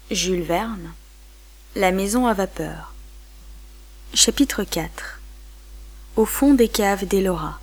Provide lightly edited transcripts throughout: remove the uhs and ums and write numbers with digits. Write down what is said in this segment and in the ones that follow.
Jules Verne, La maison à vapeur. Chapitre 4. Au fond des caves d'Ellora.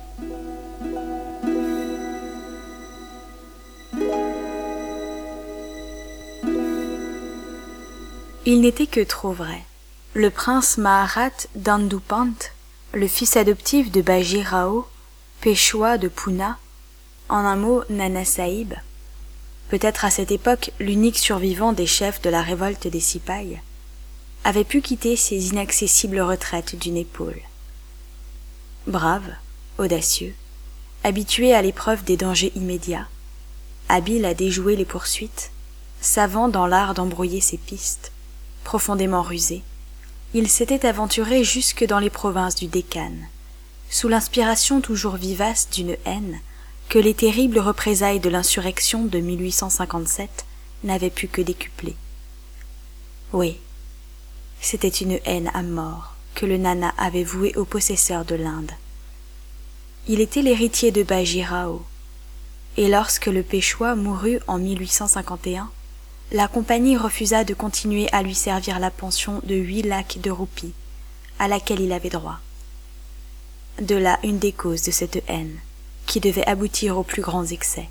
Il n'était que trop vrai. Le prince Maharat Dandupant, le fils adoptif de Baji Rao, Péchoua de Poona, en un mot Nana Sahib, peut-être à cette époque l'unique survivant des chefs de la révolte des Sipahs, avait pu quitter ses inaccessibles retraites d'une épaule. Brave, audacieux, habitué à l'épreuve des dangers immédiats, habile à déjouer les poursuites, savant dans l'art d'embrouiller ses pistes, profondément rusé, il s'était aventuré jusque dans les provinces du Deccan, sous l'inspiration toujours vivace d'une haine que les terribles représailles de l'insurrection de 1857 n'avaient pu que décupler. Oui, c'était une haine à mort que le Nana avait vouée aux possesseurs de l'Inde. Il était l'héritier de Baji Rao, et lorsque le Péchoua mourut en 1851, la compagnie refusa de continuer à lui servir la pension de 8 lakhs de roupies, à laquelle il avait droit. De là une des causes de cette haine, qui devait aboutir aux plus grands excès.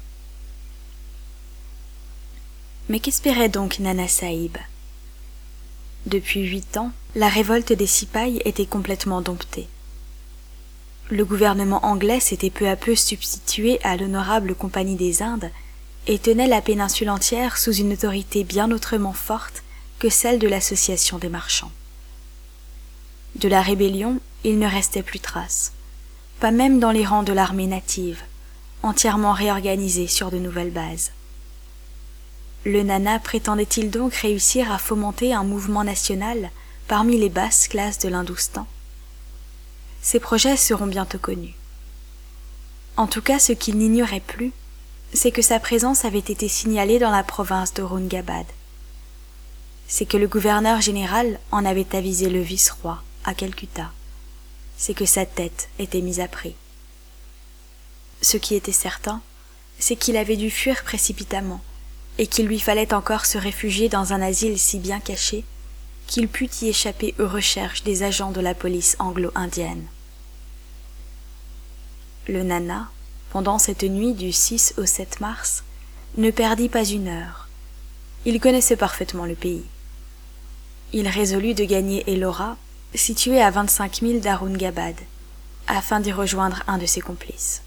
Mais qu'espérait donc Nana Sahib? Depuis 8 ans, la révolte des Sipahs était complètement domptée. Le gouvernement anglais s'était peu à peu substitué à l'honorable Compagnie des Indes et tenait la péninsule entière sous une autorité bien autrement forte que celle de l'association des marchands. De la rébellion, il ne restait plus trace, pas même dans les rangs de l'armée native, entièrement réorganisée sur de nouvelles bases. Le Nana prétendait-il donc réussir à fomenter un mouvement national parmi les basses classes de l'Hindoustan? Ses projets seront bientôt connus. En tout cas, ce qu'il n'ignorait plus, c'est que sa présence avait été signalée dans la province d'Aurungabad. C'est que le gouverneur général en avait avisé le vice-roi à Calcutta. C'est que sa tête était mise à prix. Ce qui était certain, c'est qu'il avait dû fuir précipitamment, et qu'il lui fallait encore se réfugier dans un asile si bien caché qu'il pût y échapper aux recherches des agents de la police anglo-indienne. Le Nana, pendant cette nuit du 6 au 7 mars, ne perdit pas une heure. Il connaissait parfaitement le pays. Il résolut de gagner Ellora, situé à 25 milles d'Aurungabad, afin d'y rejoindre un de ses complices.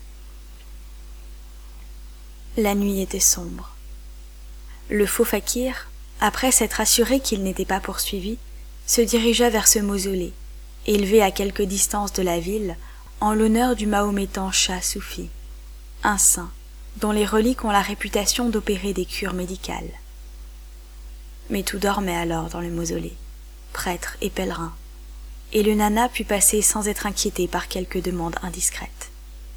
La nuit était sombre. Le faux fakir, après s'être assuré qu'il n'était pas poursuivi, se dirigea vers ce mausolée, élevé à quelque distance de la ville, en l'honneur du mahométan Shah Soufi, un saint dont les reliques ont la réputation d'opérer des cures médicales. Mais tout dormait alors dans le mausolée, prêtres et pèlerins, et le Nana put passer sans être inquiété par quelque demande indiscrète.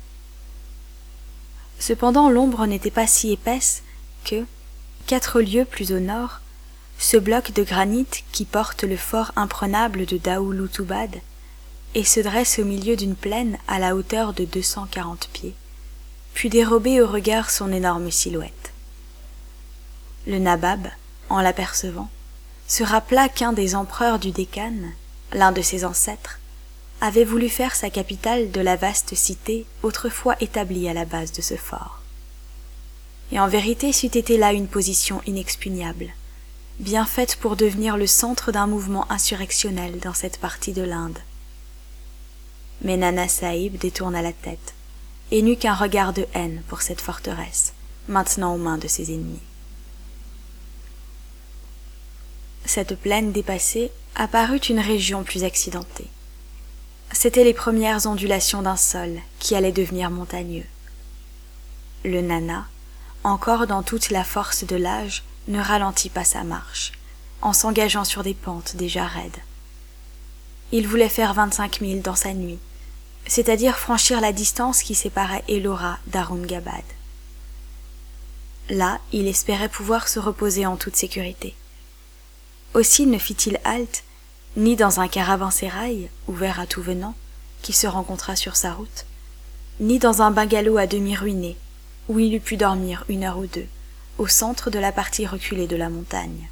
Cependant l'ombre n'était pas si épaisse que, 4 lieues plus au nord, ce bloc de granit qui porte le fort imprenable de Daoulutubad et se dresse au milieu d'une plaine à la hauteur de 240 pieds, put dérober au regard son énorme silhouette. Le Nabab, en l'apercevant, se rappela qu'un des empereurs du Deccan, l'un de ses ancêtres, avait voulu faire sa capitale de la vaste cité autrefois établie à la base de ce fort. Et en vérité c'eût été là une position inexpugnable, bien faite pour devenir le centre d'un mouvement insurrectionnel dans cette partie de l'Inde. Mais Nana Sahib détourna la tête, et n'eut qu'un regard de haine pour cette forteresse, maintenant aux mains de ses ennemis. Cette plaine dépassée apparut une région plus accidentée. C'étaient les premières ondulations d'un sol qui allait devenir montagneux. Le Nana, encore dans toute la force de l'âge, ne ralentit pas sa marche, en s'engageant sur des pentes déjà raides. Il voulait faire 25 milles dans sa nuit, c'est-à-dire franchir la distance qui séparait Ellora d'Aurungabad. Là, il espérait pouvoir se reposer en toute sécurité. Aussi ne fit-il halte ni dans un caravansérail ouvert à tout venant qui se rencontra sur sa route, ni dans un bungalow à demi ruiné où il eût pu dormir 1 heure ou 2, au centre de la partie reculée de la montagne.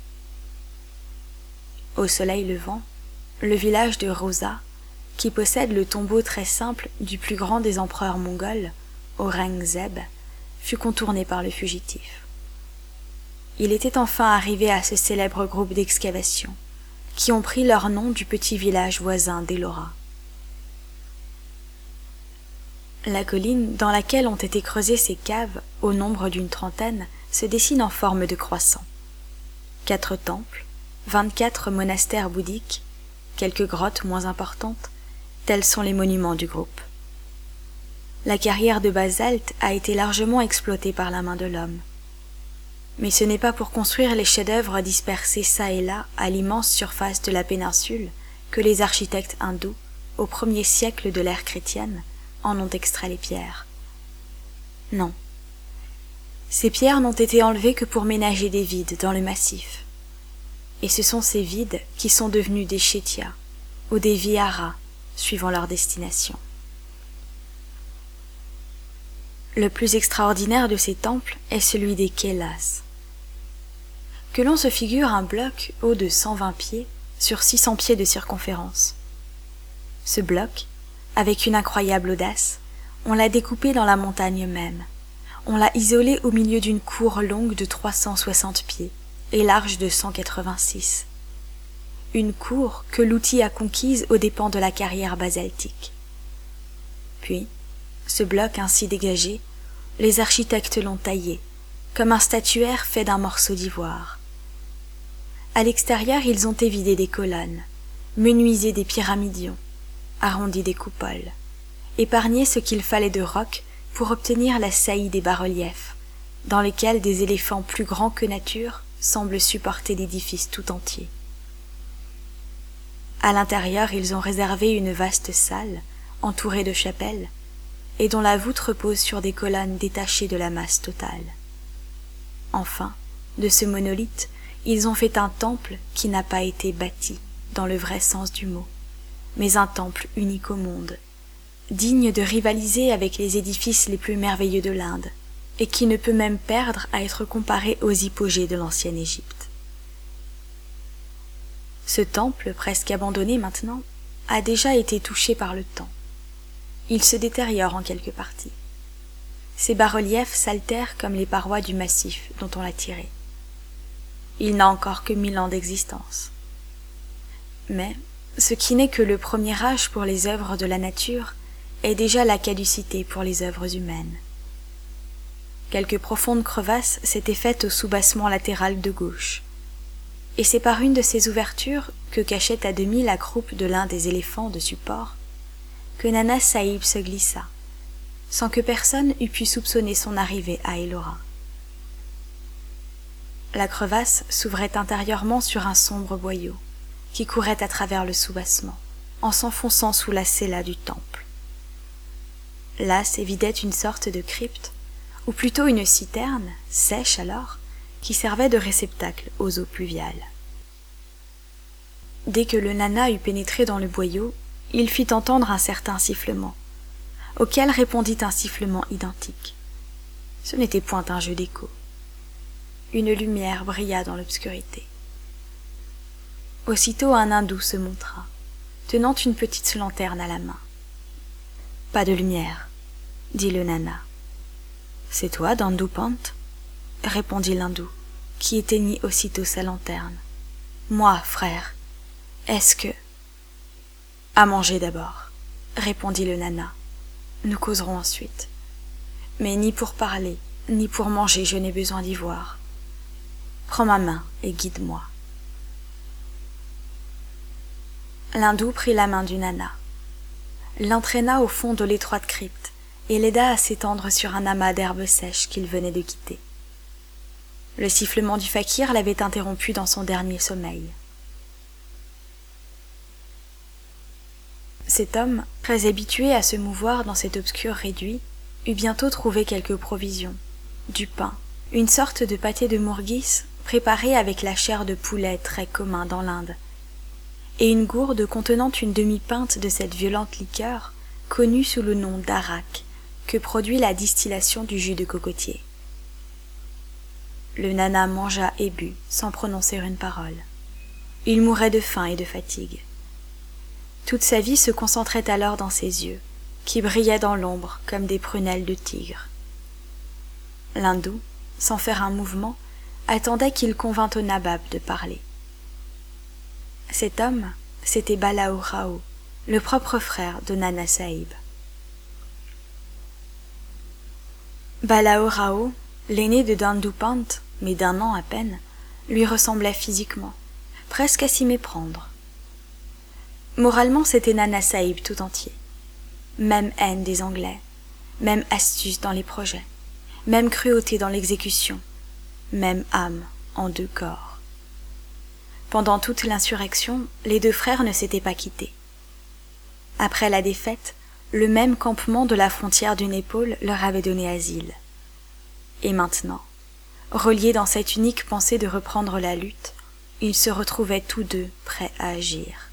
Au soleil levant, le village de Rosa, qui possède le tombeau très simple du plus grand des empereurs mongols, Aurangzeb, fut contourné par le fugitif. Il était enfin arrivé à ce célèbre groupe d'excavations, qui ont pris leur nom du petit village voisin d'Ellora. La colline dans laquelle ont été creusées ces caves, au nombre d'une trentaine, se dessine en forme de croissant. 4 temples, 24 monastères bouddhiques, quelques grottes moins importantes, tels sont les monuments du groupe. La carrière de basalte a été largement exploitée par la main de l'homme. Mais ce n'est pas pour construire les chefs-d'œuvre dispersés çà et là à l'immense surface de la péninsule que les architectes hindous, au 1er siècle de l'ère chrétienne, en ont extrait les pierres. Non. Ces pierres n'ont été enlevées que pour ménager des vides dans le massif. Et ce sont ces vides qui sont devenus des chétias ou des viharas, suivant leur destination. Le plus extraordinaire de ces temples est celui des Kailas. Que l'on se figure un bloc haut de 120 pieds sur 600 pieds de circonférence. Ce bloc, avec une incroyable audace, on l'a découpé dans la montagne même. On l'a isolé au milieu d'une cour longue de 360 pieds et large de 186. Une cour que l'outil a conquise aux dépens de la carrière basaltique. Puis, ce bloc ainsi dégagé, les architectes l'ont taillé, comme un statuaire fait d'un morceau d'ivoire. À l'extérieur, ils ont évidé des colonnes, menuisé des pyramidions, arrondi des coupoles, épargné ce qu'il fallait de roc pour obtenir la saillie des bas-reliefs, dans lesquels des éléphants plus grands que nature semblent supporter l'édifice tout entier. À l'intérieur, ils ont réservé une vaste salle, entourée de chapelles, et dont la voûte repose sur des colonnes détachées de la masse totale. Enfin, de ce monolithe, ils ont fait un temple qui n'a pas été bâti, dans le vrai sens du mot, mais un temple unique au monde, digne de rivaliser avec les édifices les plus merveilleux de l'Inde, et qui ne peut même perdre à être comparé aux hypogées de l'ancienne Égypte. Ce temple, presque abandonné maintenant, a déjà été touché par le temps. Il se détériore en quelque partie. Ses bas-reliefs s'altèrent comme les parois du massif dont on l'a tiré. Il n'a encore que 1000 ans d'existence. Mais, ce qui n'est que le premier âge pour les œuvres de la nature est déjà la caducité pour les œuvres humaines. Quelques profondes crevasses s'étaient faites au soubassement latéral de gauche, et c'est par une de ces ouvertures que cachait à demi la croupe de l'un des éléphants de support que Nana Sahib se glissa, sans que personne eût pu soupçonner son arrivée à Ellora. La crevasse s'ouvrait intérieurement sur un sombre boyau, qui courait à travers le soubassement, en s'enfonçant sous la cella du temple. Là s'évidait une sorte de crypte, ou plutôt une citerne, sèche alors, qui servait de réceptacle aux eaux pluviales. Dès que le Nana eut pénétré dans le boyau, il fit entendre un certain sifflement, auquel répondit un sifflement identique. Ce n'était point un jeu d'écho. Une lumière brilla dans l'obscurité. Aussitôt un hindou se montra, tenant une petite lanterne à la main. « Pas de lumière, » dit le Nana. « C'est toi, Dandupant ?» répondit l'hindou, qui éteignit aussitôt sa lanterne. « Moi, frère, est-ce que... » « À manger d'abord, » répondit le Nana. « Nous causerons ensuite. Mais ni pour parler, ni pour manger je n'ai besoin d'y voir. Prends ma main et guide-moi. » L'hindou prit la main du Nana, l'entraîna au fond de l'étroite crypte et l'aida à s'étendre sur un amas d'herbes sèches qu'il venait de quitter. Le sifflement du fakir l'avait interrompu dans son dernier sommeil. Cet homme, très habitué à se mouvoir dans cet obscur réduit, eut bientôt trouvé quelques provisions, du pain, une sorte de pâté de mourghis préparé avec la chair de poulet très commun dans l'Inde, et une gourde contenant une demi-pinte de cette violente liqueur connue sous le nom d'arak, que produit la distillation du jus de cocotier. Le Nana mangea et but sans prononcer une parole. Il mourait de faim et de fatigue. Toute sa vie se concentrait alors dans ses yeux, qui brillaient dans l'ombre comme des prunelles de tigre. L'hindou, sans faire un mouvement, attendait qu'il convînt au nabab de parler. Cet homme, c'était Balaou Rao, le propre frère de Nana Sahib. Balaou Rao, l'aîné de Dandu Pant, mais d'1 an à peine, lui ressemblait physiquement, presque à s'y méprendre. Moralement, c'était Nana Sahib tout entier. Même haine des Anglais, même astuce dans les projets, même cruauté dans l'exécution, même âme en 2 corps. Pendant toute l'insurrection, les 2 frères ne s'étaient pas quittés. Après la défaite, le même campement de la frontière d'une épaule leur avait donné asile. Et maintenant, reliés dans cette unique pensée de reprendre la lutte, ils se retrouvaient tous 2 prêts à agir.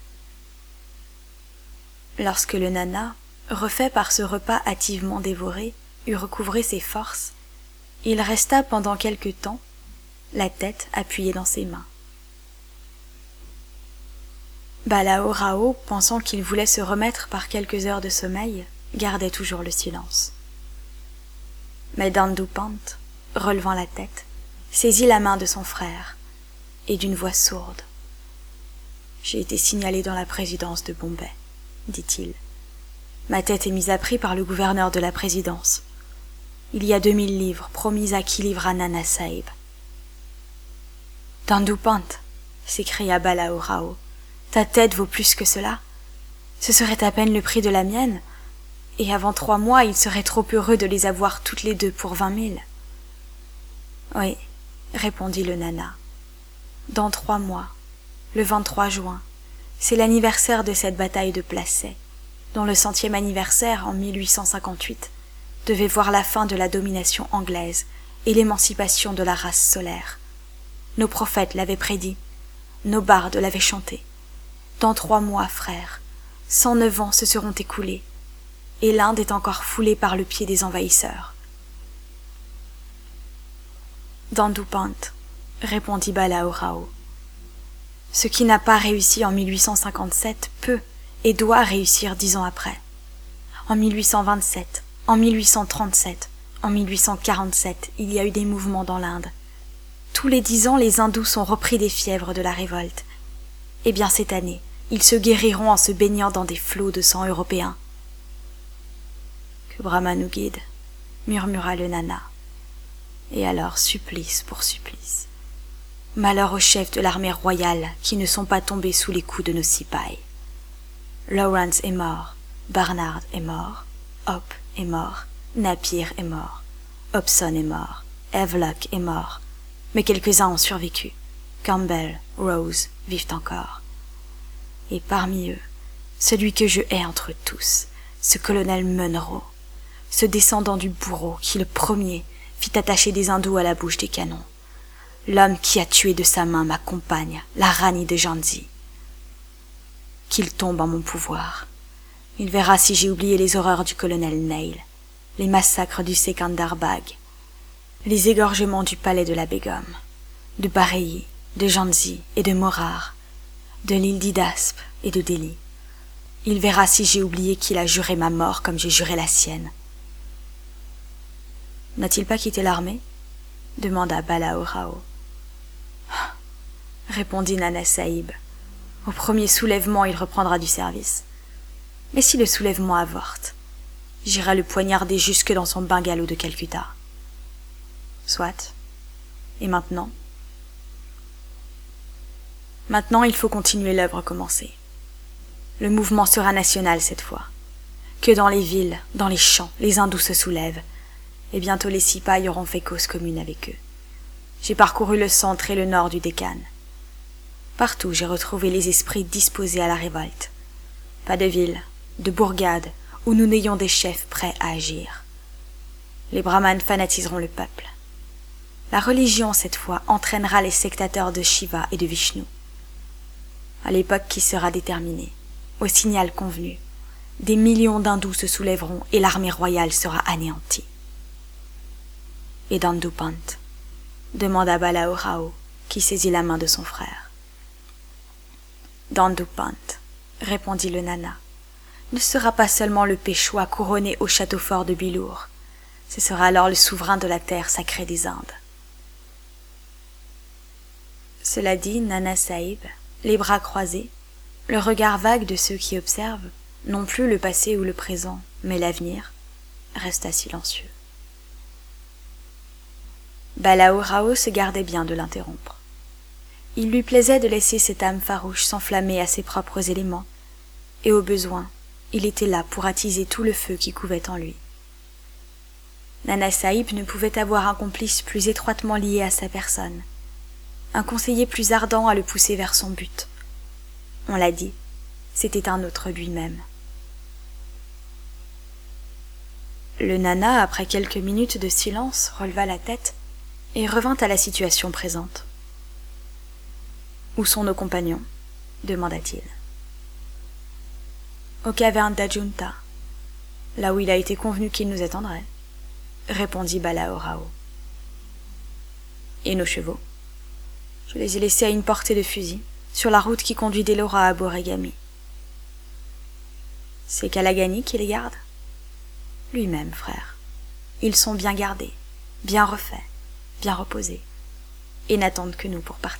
Lorsque le Nana, refait par ce repas hâtivement dévoré, eut recouvré ses forces, il resta pendant quelque temps, la tête appuyée dans ses mains. Balaou Rao, pensant qu'il voulait se remettre par quelques heures de sommeil, gardait toujours le silence. Mais Dandu Pant, relevant la tête, saisit la main de son frère, et d'une voix sourde. « J'ai été signalé dans la présidence de Bombay, » dit-il. « Ma tête est mise à prix par le gouverneur de la présidence. Il y a 2000 livres promis à qui livra Nana Sahib. »« Dandu Pant » s'écria Balaou Rao. « Ta tête vaut plus que cela. Ce serait à peine le prix de la mienne, et avant 3 mois, il serait trop heureux de les avoir toutes les 2 pour 20 000. »« Oui, » répondit le Nana. « Dans 3 mois, le 23 juin, c'est l'anniversaire de cette bataille de Plassey, dont le 100e anniversaire, en 1858, devait voir la fin de la domination anglaise et l'émancipation de la race solaire. Nos prophètes l'avaient prédit, nos bardes l'avaient chanté. Dans 3 mois, frères, 109 ans se seront écoulés, et l'Inde est encore foulée par le pied des envahisseurs. « Dandu Pant » répondit Balaou Rao. « Ce qui n'a pas réussi en 1857 peut et doit réussir 10 ans après. En 1827, en 1837, en 1847, il y a eu des mouvements dans l'Inde. Tous les 10 ans, les hindous sont repris des fièvres de la révolte. Eh bien, cette année, ils se guériront en se baignant dans des flots de sang européen. »« Que Brahma nous guide, » murmura le Nana. Et alors, supplice pour supplice. Malheur aux chefs de l'armée royale qui ne sont pas tombés sous les coups de nos sipais. Lawrence est mort, Barnard est mort, Hope est mort, Napier est mort, Hobson est mort, Havelock est mort, mais quelques-uns ont survécu. Campbell, Rose vivent encore. Et parmi eux, celui que je hais entre tous, ce colonel Munro, ce descendant du bourreau qui le premier fit attacher des hindous à la bouche des canons, l'homme qui a tué de sa main ma compagne, la Rani de Jhansi. Qu'il tombe en mon pouvoir. Il verra si j'ai oublié les horreurs du colonel Neil, les massacres du Secundarbag, les égorgements du palais de la Begum, de Bareilly, de Jhansi et de Morar, de l'île d'Idaspe et de Delhi. Il verra si j'ai oublié qu'il a juré ma mort comme j'ai juré la sienne. « N'a-t-il pas quitté l'armée » demanda Balaou Rao. Répondit Nana Sahib. Au premier soulèvement, il reprendra du service. Mais si le soulèvement avorte, j'irai le poignarder jusque dans son bungalow de Calcutta. Soit. Et maintenant ? Maintenant, il faut continuer l'œuvre commencée. Le mouvement sera national cette fois. Que dans les villes, dans les champs, les hindous se soulèvent, et bientôt les sipais auront fait cause commune avec eux. J'ai parcouru le centre et le nord du Décan. Partout, j'ai retrouvé les esprits disposés à la révolte. Pas de ville, de bourgade, où nous n'ayons des chefs prêts à agir. Les brahmanes fanatiseront le peuple. La religion, cette fois, entraînera les sectateurs de Shiva et de Vishnu. À l'époque qui sera déterminée, au signal convenu, des millions d'hindous se soulèveront et l'armée royale sera anéantie. Et Dandu Pant, demanda Balaorao, qui saisit la main de son frère. Dandupant, répondit le Nana, ne sera pas seulement le Péchois couronné au château fort de Bilour, ce sera alors le souverain de la terre sacrée des Indes. Cela dit, Nana Sahib, les bras croisés, le regard vague de ceux qui observent, non plus le passé ou le présent, mais l'avenir, resta silencieux. Balaorao se gardait bien de l'interrompre. Il lui plaisait de laisser cette âme farouche s'enflammer à ses propres éléments, et au besoin, il était là pour attiser tout le feu qui couvait en lui. Nana Sahib ne pouvait avoir un complice plus étroitement lié à sa personne, un conseiller plus ardent à le pousser vers son but. On l'a dit, c'était un autre lui-même. Le Nana, après quelques minutes de silence, releva la tête et revint à la situation présente. « Où sont nos compagnons ?» demanda-t-il. « Aux cavernes d'Ajunta, là où il a été convenu qu'il nous attendrait, » répondit Balaorao. « Et nos chevaux ? Je les ai laissés à une portée de fusil, sur la route qui conduit d'Ellora à Borégami. »« C'est Kalagani qui les garde ?»« Lui-même, frère. Ils sont bien gardés, bien refaits, bien reposés, et n'attendent que nous pour partir. »«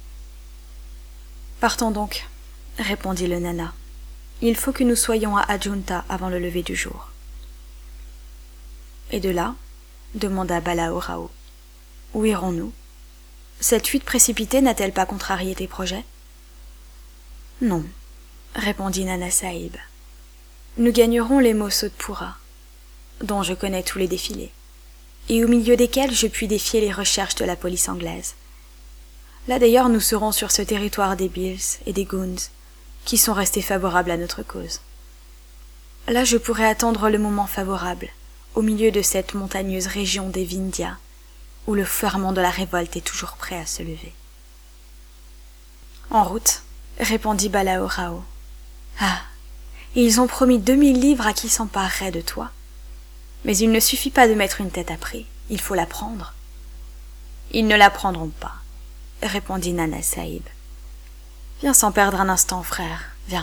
Partons donc, » répondit le Nana. « Il faut que nous soyons à Ajunta avant le lever du jour. »« Et de là ?» demanda Balaorao. « Où irons-nous ? Cette fuite précipitée n'a-t-elle pas contrarié tes projets ? » ?»« Non, » répondit Nana Sahib. « Nous gagnerons les Mosotpura, dont je connais tous les défilés, et au milieu desquels je puis défier les recherches de la police anglaise. Là d'ailleurs nous serons sur ce territoire des Bhils et des Goons, qui sont restés favorables à notre cause. Là je pourrai attendre le moment favorable, au milieu de cette montagneuse région des Vindhyas, où le ferment de la révolte est toujours prêt à se lever. »« En route, » répondit Balaorao. « Ah, ils ont promis 2000 livres à qui s'emparerait de toi. Mais il ne suffit pas de mettre une tête à prix, il faut la prendre. »« Ils ne la prendront pas, » répondit Nana Sahib. « Viens sans perdre un instant, frère, viens. »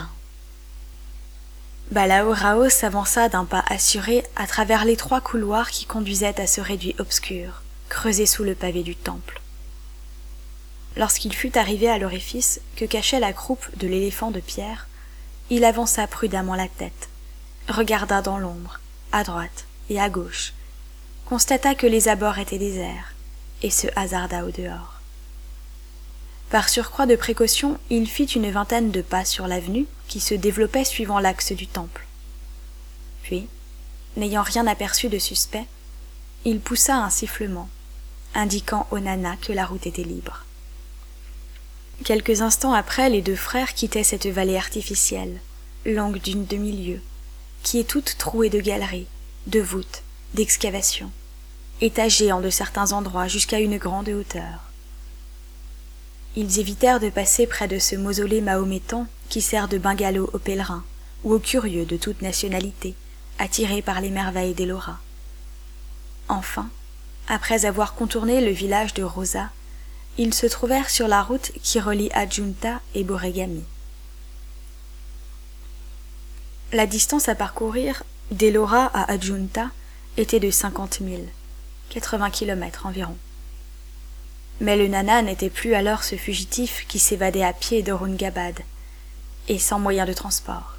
Balaorao s'avança d'un pas assuré à travers l'étroit couloir qui conduisait à ce réduit obscur, creusé sous le pavé du temple. Lorsqu'il fut arrivé à l'orifice que cachait la croupe de l'éléphant de pierre, il avança prudemment la tête, regarda dans l'ombre, à droite et à gauche, constata que les abords étaient déserts, et se hasarda au dehors. Par surcroît de précaution, il fit une vingtaine de pas sur l'avenue qui se développait suivant l'axe du temple. Puis, n'ayant rien aperçu de suspect, il poussa un sifflement, indiquant au Nana que la route était libre. Quelques instants après, les deux frères quittaient cette vallée artificielle, longue d'une demi-lieue, qui est toute trouée de galeries, de voûtes, d'excavations, étagée en de certains endroits jusqu'à une grande hauteur. Ils évitèrent de passer près de ce mausolée mahométan qui sert de bungalow aux pèlerins ou aux curieux de toute nationalité, attirés par les merveilles d'Ellora. Enfin, après avoir contourné le village de Rosa, ils se trouvèrent sur la route qui relie Ajunta et Borégami. La distance à parcourir d'Ellora à Ajunta était de 50 milles, 80 kilomètres environ. Mais le Nana n'était plus alors ce fugitif qui s'évadait à pied d'Aurungabad, et sans moyen de transport.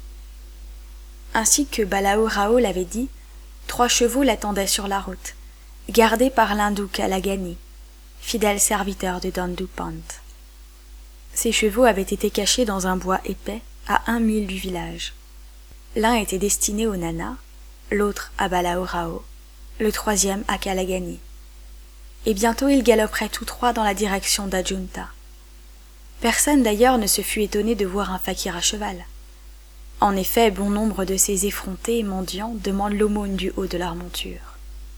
Ainsi que Balaorao l'avait dit, 3 chevaux l'attendaient sur la route, gardés par l'hindou Kalagani, fidèle serviteur de Dandupant. Ces chevaux avaient été cachés dans un bois épais à 1 mille du village. L'un était destiné au Nana, l'autre à Balaorao, le troisième à Kalagani. Et bientôt ils galoperaient tous 3 dans la direction d'Ajunta. Personne d'ailleurs ne se fut étonné de voir un fakir à cheval. En effet, bon nombre de ces effrontés mendiants demandent l'aumône du haut de leur monture.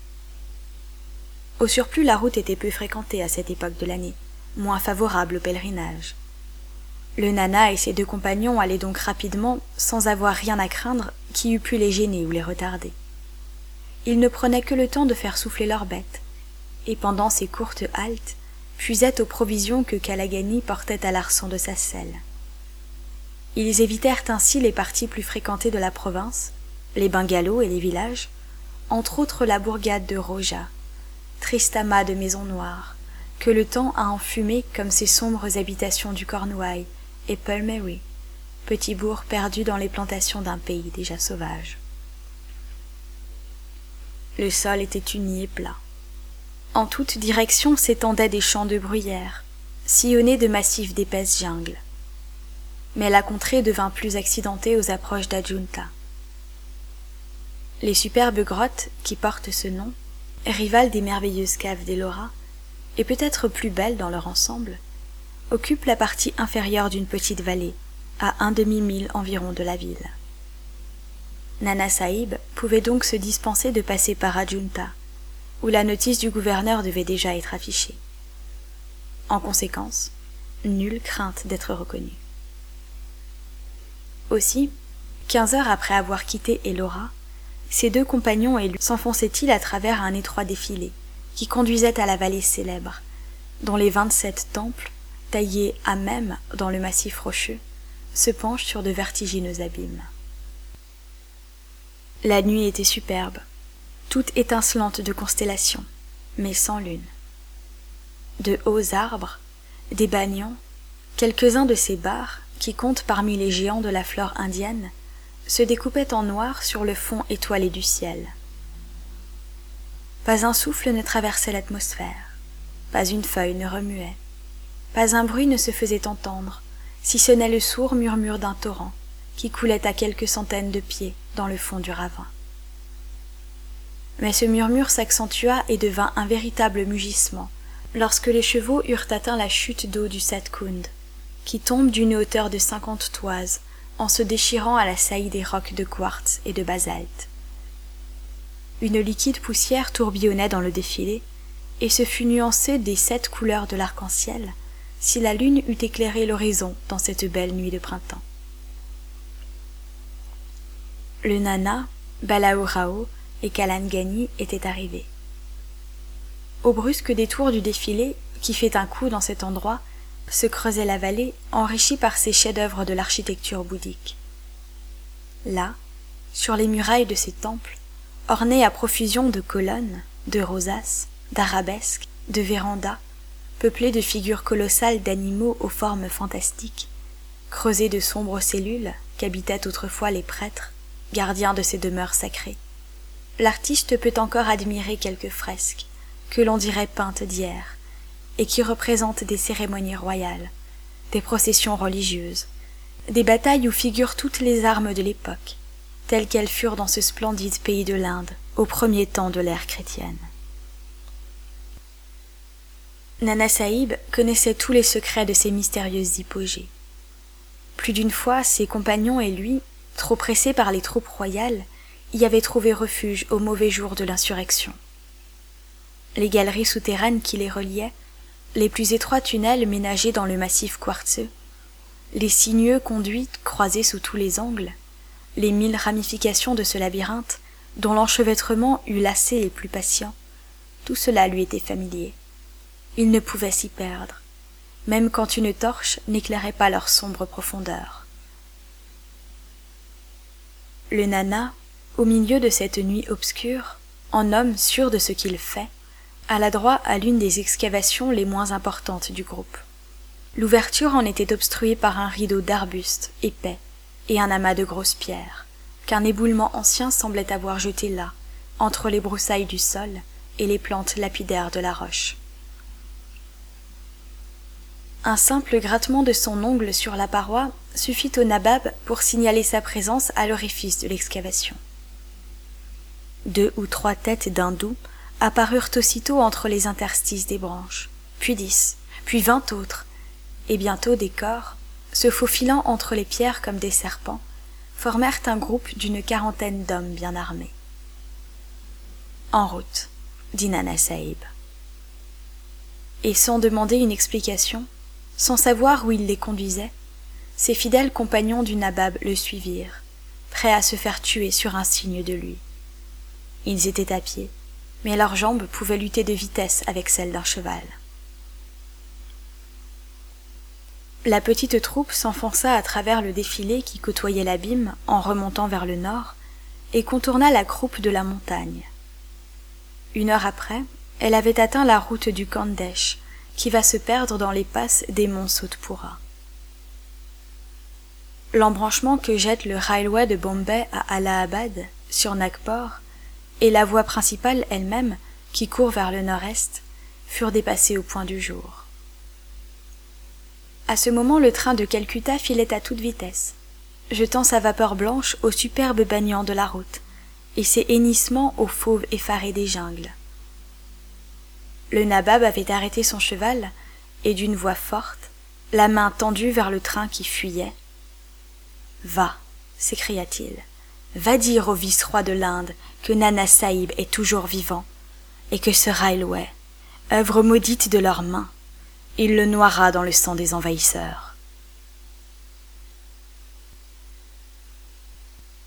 Au surplus, la route était peu fréquentée à cette époque de l'année, moins favorable au pèlerinage. Le Nana et ses 2 compagnons allaient donc rapidement, sans avoir rien à craindre qui eût pu les gêner ou les retarder. Ils ne prenaient que le temps de faire souffler leurs bêtes, et pendant ces courtes haltes, puisaient aux provisions que Kalagani portait à l'arçon de sa selle. Ils évitèrent ainsi les parties plus fréquentées de la province, les bungalows et les villages, entre autres la bourgade de Roja, triste amas de maisons noires, que le temps a enfumé comme ces sombres habitations du Cornouailles et Pulmery, petit bourg perdu dans les plantations d'un pays déjà sauvage. Le sol était uni et plat. En toutes directions s'étendaient des champs de bruyères, sillonnés de massifs d'épaisses jungles. Mais la contrée devint plus accidentée aux approches d'Adjunta. Les superbes grottes qui portent ce nom, rivales des merveilleuses caves d'Ellora, et peut-être plus belles dans leur ensemble, occupent la partie inférieure d'une petite vallée, à un demi-mille environ de la ville. Nana Sahib pouvait donc se dispenser de passer par Adjunta, où la notice du gouverneur devait déjà être affichée. En conséquence, nulle crainte d'être reconnu. Aussi, 15 heures après avoir quitté Ellora, ses deux compagnons et lui s'enfonçaient-ils à travers un étroit défilé qui conduisait à la vallée célèbre, dont les 27 temples, taillés à même dans le massif rocheux, se penchent sur de vertigineux abîmes. La nuit était superbe, toute étincelante de constellations, mais sans lune. De hauts arbres, des banians, quelques-uns de ces bars, qui comptent parmi les géants de la flore indienne, se découpaient en noir sur le fond étoilé du ciel. Pas un souffle ne traversait l'atmosphère, pas une feuille ne remuait, pas un bruit ne se faisait entendre, si ce n'est le sourd murmure d'un torrent qui coulait à quelques centaines de pieds dans le fond du ravin. Mais ce murmure s'accentua et devint un véritable mugissement lorsque les chevaux eurent atteint la chute d'eau du Satkund, qui tombe d'une hauteur de 50 toises en se déchirant à la saillie des rocs de quartz et de basalte. Une liquide poussière tourbillonnait dans le défilé, et se fut nuancée des 7 couleurs de l'arc-en-ciel si la lune eût éclairé l'horizon dans cette belle nuit de printemps. Le Nana, Balaurao et Kalangani étaient arrivés. Au brusque détour du défilé, qui fait un coup dans cet endroit, se creusait la vallée enrichie par ces chefs-d'œuvre de l'architecture bouddhique. Là, sur les murailles de ces temples, ornés à profusion de colonnes, de rosaces, d'arabesques, de vérandas, peuplés de figures colossales d'animaux aux formes fantastiques, creusés de sombres cellules qu'habitaient autrefois les prêtres, gardiens de ces demeures sacrées, l'artiste peut encore admirer quelques fresques que l'on dirait peintes d'hier et qui représentent des cérémonies royales, des processions religieuses, des batailles où figurent toutes les armes de l'époque, telles qu'elles furent dans ce splendide pays de l'Inde au premier temps de l'ère chrétienne. Nana Sahib connaissait tous les secrets de ces mystérieuses hypogées. Plus d'une fois, ses compagnons et lui, trop pressés par les troupes royales, y avaient trouvé refuge au mauvais jour de l'insurrection. Les galeries souterraines qui les reliaient, les plus étroits tunnels ménagés dans le massif quartzeux, les sinueux conduits croisés sous tous les angles, les 1000 ramifications de ce labyrinthe dont l'enchevêtrement eût lassé les plus patients, tout cela lui était familier. Il ne pouvait s'y perdre, même quand une torche n'éclairait pas leur sombre profondeur. Le Nana, au milieu de cette nuit obscure, en homme sûr de ce qu'il fait, alla droit à l'une des excavations les moins importantes du groupe. L'ouverture en était obstruée par un rideau d'arbustes épais et un amas de grosses pierres, qu'un éboulement ancien semblait avoir jeté là, entre les broussailles du sol et les plantes lapidaires de la roche. Un simple grattement de son ongle sur la paroi suffit au nabab pour signaler sa présence à l'orifice de l'excavation. 2 ou 3 têtes d'hindous apparurent aussitôt entre les interstices des branches, puis 10, puis 20 autres, et bientôt des corps, se faufilant entre les pierres comme des serpents, formèrent un groupe d'une 40aine d'hommes bien armés. « En route », dit Nana Sahib. Et sans demander une explication, sans savoir où il les conduisait, ses fidèles compagnons du nabab le suivirent, prêts à se faire tuer sur un signe de lui. Ils étaient à pied, mais leurs jambes pouvaient lutter de vitesse avec celles d'un cheval. La petite troupe s'enfonça à travers le défilé qui côtoyait l'abîme en remontant vers le nord et contourna la croupe de la montagne. 1 heure après, elle avait atteint la route du Khandesh, qui va se perdre dans les passes des monts Sotpura. L'embranchement que jette le railway de Bombay à Allahabad, sur Nagpur, et la voie principale elle-même, qui court vers le nord-est, furent dépassés au point du jour. À ce moment, le train de Calcutta filait à toute vitesse, jetant sa vapeur blanche aux superbes baignants de la route, et ses hennissements aux fauves effarés des jungles. Le nabab avait arrêté son cheval, et d'une voix forte, la main tendue vers le train qui fuyait. « Va, s'écria-t-il, va dire au vice-roi de l'Inde que Nana Sahib est toujours vivant, et que ce railway, œuvre maudite de leurs mains, il le noiera dans le sang des envahisseurs. »